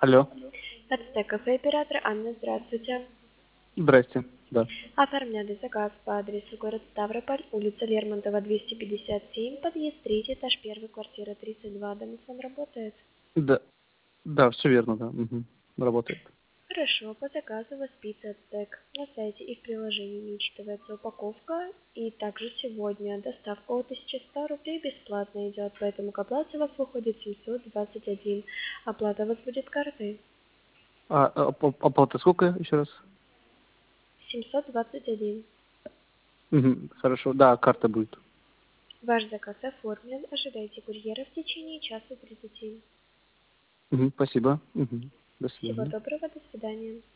Алло. ТТ кафе оператор Анна, здравствуйте. Здрасте. Да. Оформляли заказ по адресу город Ставрополь, улица Лермонтова, 257, подъезд 3, этаж 1, квартира 32. Домофон работает? Да, да, все верно, да. Мгм. Работает. Хорошо, по заказу у вас пицца ТЭК. На сайте и в приложении не учитывается упаковка. И также сегодня доставка от 1100 рублей бесплатно идет, поэтому к оплате у вас выходит 721. Оплата у вас будет картой. Оплата сколько еще раз? 721. Мгм. Хорошо. Да, карта будет. Ваш заказ оформлен. Ожидайте курьера в течение часа 30. Мгм. Спасибо. Мгм. До Всего свидания. доброго, до свидания.